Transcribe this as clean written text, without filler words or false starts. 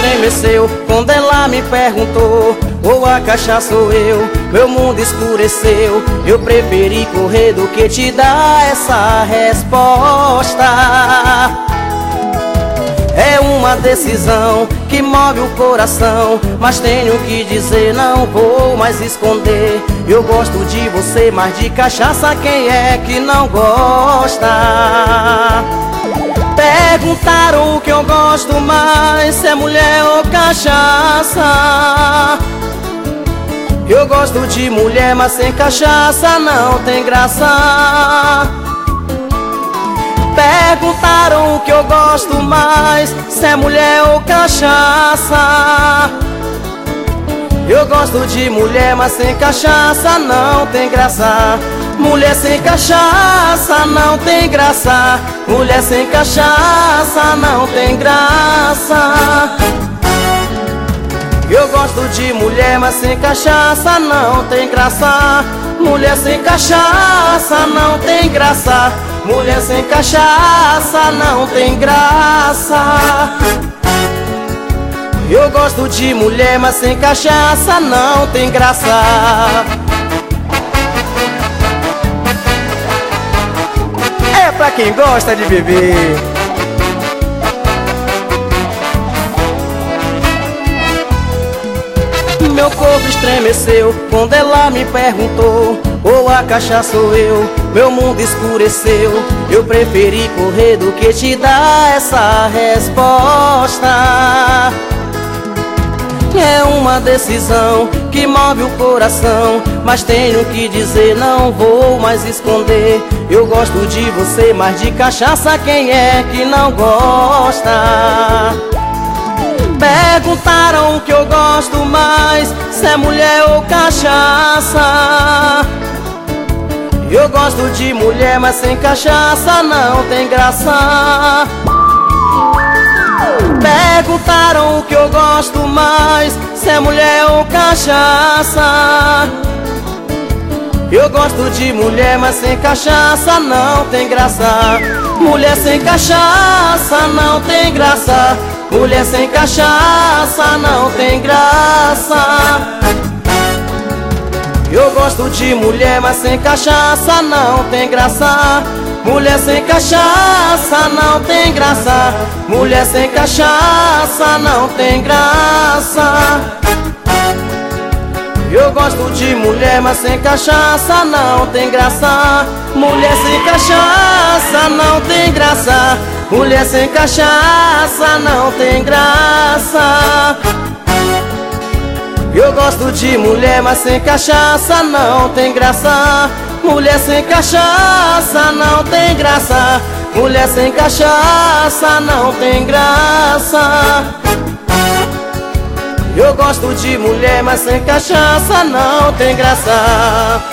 estremeceu quando ela me perguntou: ou a cachaça sou eu? Meu mundo escureceu. Eu preferi correr do que te dar essa resposta. É uma decisão que move o coração, mas tenho que dizer, não vou mais esconder. Eu gosto de você, mas de cachaça quem é que não gosta? Perguntaram o que eu gosto mais, se é mulher ou cachaça. Eu gosto de mulher, mas sem cachaça não tem graça. Perguntaram o que eu gosto mais, se é mulher ou cachaça. Eu gosto de mulher, mas sem cachaça não tem graça. Mulher sem cachaça não tem graça. Mulher sem cachaça não tem graça. Eu gosto de mulher, mas sem cachaça não tem graça. Mulher sem cachaça não tem graça. Mulher sem cachaça não tem graça. Eu gosto de mulher, mas sem cachaça não tem graça. É pra quem gosta de beber. Meu corpo estremeceu quando ela me perguntou: ou a cachaça sou eu? Meu mundo escureceu. Eu preferi correr do que te dar essa resposta. É uma decisão que move o coração, mas tenho que dizer, não vou mais esconder. Eu gosto de você, mas de cachaça quem é que não gosta? Perguntaram o que eu gosto mais, se é mulher ou cachaça. Eu gosto de mulher, mas sem cachaça não tem graça. Perguntaram o que eu gosto mais, se é mulher ou cachaça. Eu gosto de mulher, mas sem cachaça não tem graça. Mulher sem cachaça não tem graça. Mulher sem cachaça não tem graça. Eu gosto de mulher, mas sem cachaça não tem graça. Mulher sem cachaça não tem graça. Mulher sem cachaça não tem graça. Eu gosto de mulher, mas sem cachaça não tem graça. Mulher sem cachaça não tem graça. Mulher sem cachaça não tem graça. Eu gosto de mulher, mas sem cachaça não tem graça. Mulher sem cachaça não tem graça. Mulher sem cachaça não tem graça. Eu gosto de mulher, mas sem cachaça não tem graça.